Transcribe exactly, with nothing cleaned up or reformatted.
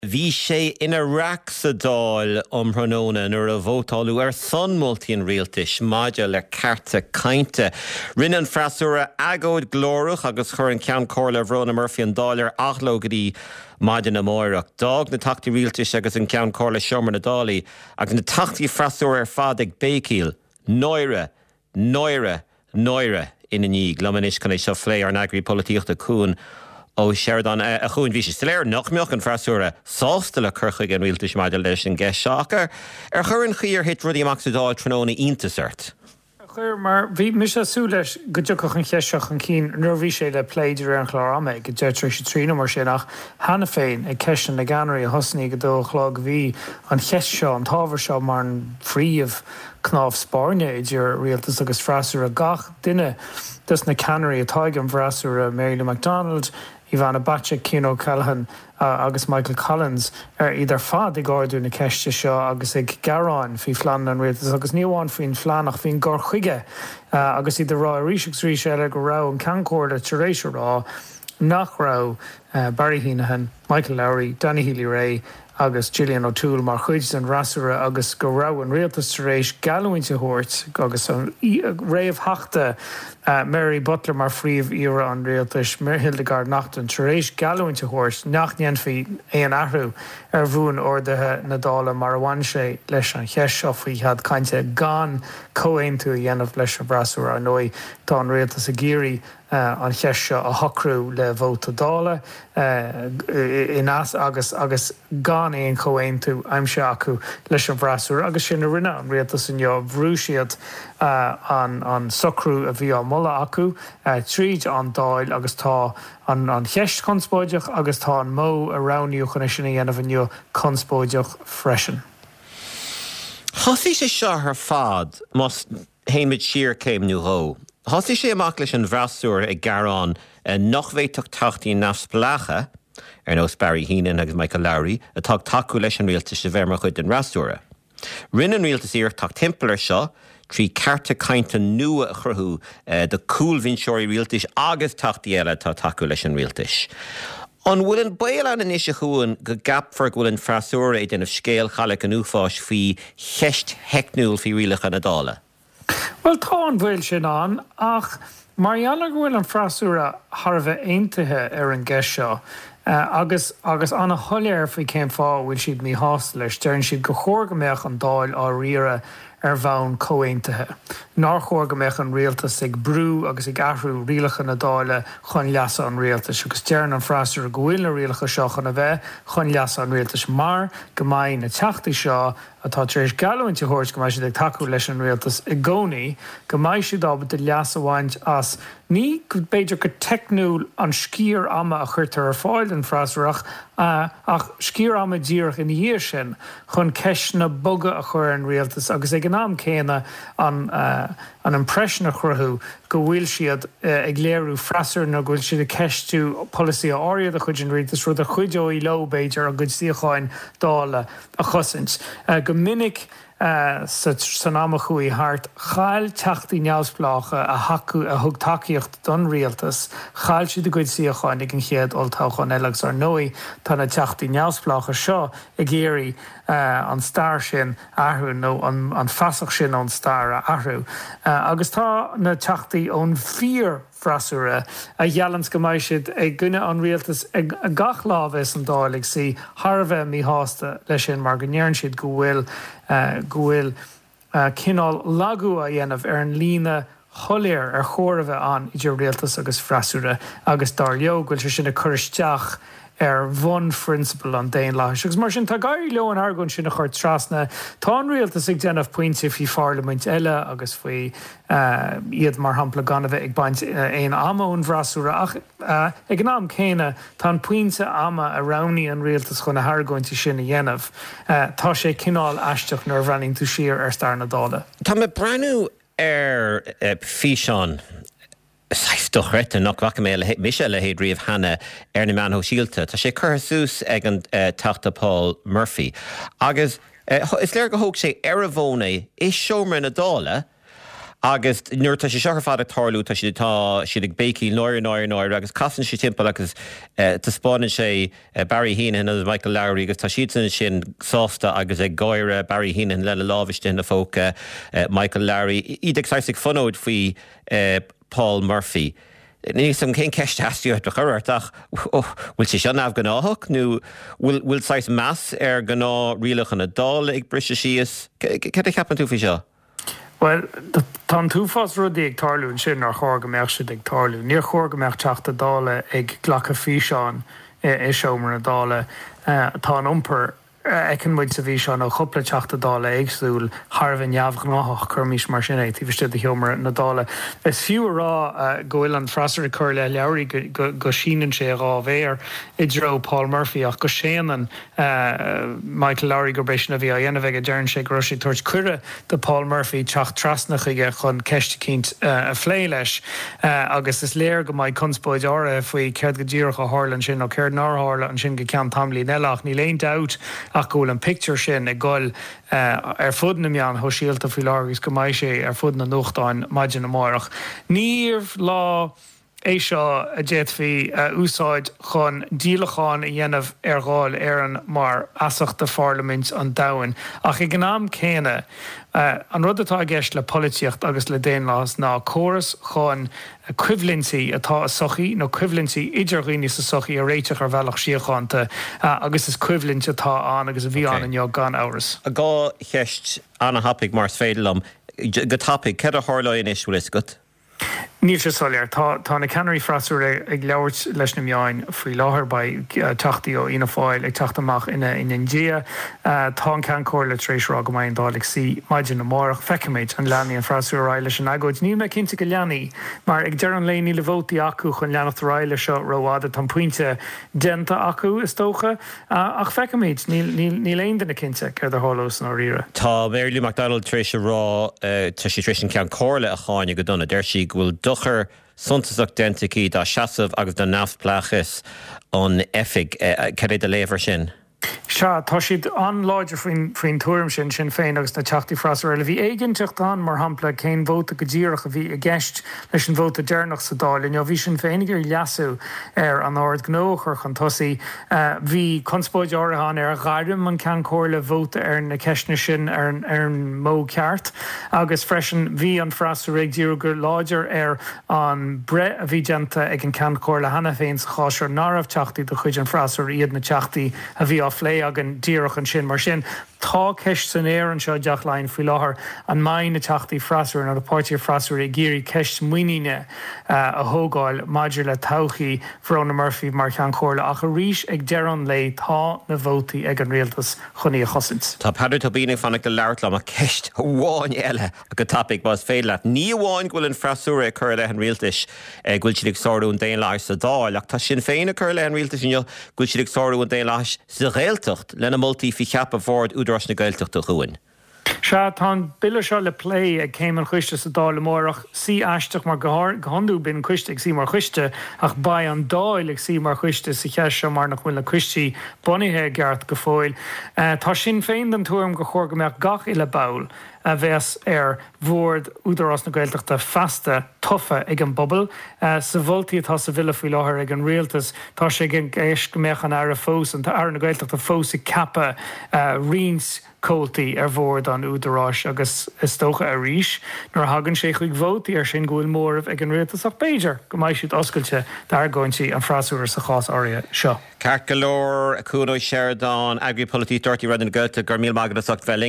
Bhí sé ina reachsadáil um Hranóna nuair a bhótáilú ar sonmultaíon rialtais maide le carta cainte. Rinne an freasúra agóid glórach agus chur an ceann cóirla Bhróna Murphy an dáil ar achlógadí maide na móireach. Dag na tachtaí rialtais agus an ceann cóirla Seomra na Dálaí agus na tachtaí freasúra ar fad ag bécíl. Noire, noire, noire ina níg. Lamanis can é seo phlé ar an agri políochta cún ó Sheridan a chuin bhí sé sléir nach meoch an freasúra sásta le curchaig an rialtais maide leis an gceist seachar ar chur an chiar hit rudí amach sa dáil tróna iontasart. Chur mar bhí mis asú leis go dteach an cheisteach an cín nuair bhí sé le pléidir an chláráme go dé trí sé trína mar sé nach hena féin ag ceistan na ganarí a hosnaí go dó chlog bhí an cheist seo an tábhar seo mar an phríomh knáf spáirne idir rialtas agus freasúra gach duine dus na Canary atá an freasúra Mary Lou MacDonald, Ivana Bacek, Keno Callahan uh, agus Michael Collins ar idir fad ag gáirú na ceiste seo agus ag garán fhí flean an rialtas agus níomháin faoin fleanach faoin gcór chuige uh, agus idir rá ríseach rí eile go rá an ceann tar éis rá nach rá uh, Barry Heenahan, Michael Lowry, Danny Healy-Rae agus Gillian O'Toole mar chuid an rasúra agus go rá an rialtas tar éis galúinte thuirt agus an réamh hachta uh, Mary Butler mar phríomh íre an rialtas Mary Hildegard Nachton tar éis galúinte thuirt nach níonfaí é an ahrú ar bhuain ordathe na Dála mar bhain sé leis an cheist seo faoi had cainte gan comhéintú a dhéanamh leis an brasúra an nói tá an rialtas a géirí Uh, an cheist seo a hocrú le bhóta Dála uh, in as agus agus gan éon comhéintú aimse acu leis an bhrasúr agus sin na rinne an rialtas in jo bhrú siad uh, an, an socrú a bhí an molla acu uh, tríd an dáil agus tá an, an cheist conspóideach agus tá an mó a raniú chuna sinna dhéanamh an jo conspóideach freisin. Thosí sé seo ar fad mas héimid siar céim nú hó. Thosí sé amach leis an bhreasúr ag garán nach bhéiteach tachtaí nafsplácha ar nós Barry Heenan agus Michael Lowry atá taú leis an rialtas a bheirmar chuid an bhreasúra. Rinne an rialtas íocht tá timpplair seo trí carta cainte nua a chruthú uh, de cúlhínseirí rialtais agus tachtaí eile tá taú leis an rialtais. An bhfuil an bail an inis a chuan go gapfar bhfuil an freasúra é denmh scéal chailc an uafáis faoi cheist heicniúil faoi rialach na Dála. Well, tá an bhfuil sin an, ach mar dheallar go bhfuil an freasúra tharbheith aontaithe ar an gceist seo, uh, agus, agus anna thoiléir faoi céim fá bhfuil siad mí hásta leis, dearann siad go chóirgambeach an dáil á riire ar bhain comhéintethe. Nar chóirgambeach an rialtas ag brú agus ag ahrú rialacha na Dála chun leasa an rialtas, agus dearann an freasúra go bhfuil na rialacha seo chuna bheith chun leasa an rialtas mar go mbeidh na teachtaí seo atá tréis galúinte thuirt go mbeidh siad ag taú leis an rialtas i gcónaí go mbeidh siad ábhar de leasa bhaint as ní go beidir go teicniúil an scír ama a chuirtar ar fáil an freasúrach uh, ach scír ama díreach in dhíir sin chun ceist na boga a chur an rialtas agus ag an am céine an uh, an impression a chruthú go bhfuil siad uh, ag léirú freasúr nó go bhfuil siad a ceistú policy a áiriad a chuid an rialtas rud a chuideó í lo beidir a gcuid síocháin Dála a chosint. Uh, go minic Uh, san amachuí hart chail teachtaí neamhsplácha a hacu a thug takeíocht don rialtas chail siad a gcuid síocháin ag an chéad oltáchan eilegus ar nói tá na teachtaí neamhsplácha seo i géirí uh, an stair sin ahrú nó an, an fasach sin an stair a ahrú. Uh, agus tá na teachtaí ón fíor freasúra a dhealans go mbeidh siad ag gcuine an rialtas ag a gach lábheith an dáil ag sí tharbheith mí hásta leis sin mar go ndéann siad go bhfuil Uh, go bhfuil uh, cinál lagú a dhéanamh ar an lína thoiléir ar chóirbheith an idir rialtas agus freasúra agus dar leo goil sin a churisteach ar bhun principle an déon láis. Agus mar sin tá gairí leo an argann sin a chuir trasna tá an rialtas ag déanamh pointe faoi Pharlaimint eile agus faoi uh, iad mar hampla gan a bheith ag baint éon uh, ama ón bhrasúra ach uh, ag an am céine tá an pointe ama a raní an rialtas chun na hargainte sin a dhéanamh. Uh, tá sé cinál aisteach nar bhreaning tú siar ar stair na Dála. Tá me breanú ar uh, físeán Saiftoch rete nach bhacha mé le mise le héad riomh hana ar na meán ó síalta. Tá sé cur sús ag an uh, tachta Paul Murphy. Agus uh, is léir go thóg sé ar a bhóna is Seomra na Dála agus nuair tá sé seachar fád tarlú tá si tá siad ag béí nóir nóir nóir agus casan si timp agus tá spáin sé Barry Heenan agus Michael Lowry agus tá siad san sin sásta agus ag gáire Barry Heenan le lábhaiste na fóca Michael Lowry iad ag saigh fanóid faoi Paul Murphy. Ní sam cén ceist heistúid be chuirteach bhfuil sé sean ah gnáthach nó bhfuil sais meas ar gná rialach an dála ag brise síos. Ce cheapan tú fao seo? Well, tá túfás rudí ag tarlún sin ar chógameach si ag tarlún. Níor chógameach teachta dála ag ghlacha físeán i seomar na dála tá an iompar ecin muid sa bhí seán ó chopla teachta dála agsúil Tharbh neamh gnáthach chur mís mar sin é, tí bhiste de heomar na dála. Is fiú rá go bhfuil an freasar chur le leabhraí go sínan sé rá bhéir i dro Paul Murphy ach go séanan Michael Lowry go béisina bhí a dhéanamh ag a dearn sé go raibh sé tuairt cuire de Paul Murphy teach trasnach ige chun ceiste cínt a phlé leis agus is léir go mbeidh conspóid ára faoi cead go ddíoch a hálan sin ó ceir náthla an sin go cean tamlí nealach ní léon doubt ach go bhfuil an picture sin ag gáil ar fud na meán ho síalta faoi lágus go mbeidh sé ar fud na nuachtáin maidin na mórach. Níomh lá é seo a déit fhí úsáid chun dílachán i dhéanamh ar gháil ar an mar asach de Parliament an dain. Ach i gnáam céine an rud atá gceist le políocht agus le déanlás ná córas chun equivalency atá a sochaí nó equivalency idirghine sa sochaí a réiteach ar bhealach síochananta agus is equivalent atá an agus a bhí an an jog gan áras. A gá cheist anna hapig mars féidirlam go tapig ce a hálainn isisiú is gut? Níl sé soléir tá tá na Canary freasúir ag leabhart leis na meáin faoi láthair ba teachtaí ó ina fáil ag teachtamach ina in India tá an cean cóir le trééis rá go mbeidh dálaigh si maidin na mórach feiciméid an leanaí an freasúir ráile sin agóid níl me cinnte go leanaí mar ag dear an léí le bhótaí acu chun leananacht ráile seo roiáda tá puinte denta acu is tócha ach feiciméid níl aon na cinnte chuir de hálós an áíire. Tá Mary McDonald trééis rá tá si trééis an cean cóirla a cháine go donna deir si bhfuil duchar suntasach dentaí dá seasamh agus do neamhplachas an efig ceir de léomhar sin. Se tá siad an láidir faoin túirm sin sin féin agus na teachtaí freasúir le bhí éigeanteach an mar hampla cén bhóta go ddíireach a bhí a gceist leis an bhóta dearnach sa dáil bhí sin féin gur leasú ar an áard gnóchar chun tosaí bhí conspóid áirithan ar a gairim an cean cóir le bhóta ar na ceisne sin ar an mó ceart agus freisin bhí an freasúir ag ddíú gur láidir ar an bre a bhí deanta ag an cean cóir le hena féin sa cháisiir náramh teachtaí do chuid an freasúir iad na teachtaí a bhí lé agan díoch an sin mar sin tá ceist san éar an seo deach lein faoi láthair an main na teachtaí freasúir nó apáirtíí freasúir i ggéirí ceist muoine a thógáil maidir le todhchaí Fiona Murphy mar chean cóirla ach a ríis ag dearan le tá na bhótaí ag an rialtas chunaí a chosint. Tá peidir tá bíine fanna go leirlam a ceist bháin eile a go tapig bás féile. Ní bháin ghfuil an freasúir a chur le an rialtas ghfuil siad ag sáirún déon leis sa dáil ach tá sin féin a chur le an rialtas inniu ghfuil siad ag sáirún déon leis sa réaltacht lena multaí fi cheap a bhórd údras na gailteach do chuin. Se tá bille seo le lé ag céim an chuiste sa dála mórach sí eisteach mar gohandú bin chuiste ag sí mar chuiste ach ba an dáil ag sí mar chuiste sa cheis se mar nach bhfuil na chuistí bonithe geart go fóil. Tá sin féin an túm go chógameach gach i le bail a bheits ar bhórd údarrás na gailteachta fasta tufa ag an bobbal sa bhultaí atá sa bhile faoi láthair ag an rialtas tá sé gin éis go méach an air a fós an ar na gailteachta fós i cappa rins cóiltaí ar bhórd an údarrás agus is tócha a ríis nuair hagann sé chuig bhótaí ar sin gúil mórmh ag an rialtas ach Beiidir go mbeidh siad oscailte dar gáintí an freasúir sa chás áirithe seo. Ceart go leor a cúnóid Sheridan agripolití dúirtí rudan na gailteach gur míl mágad a socht bheling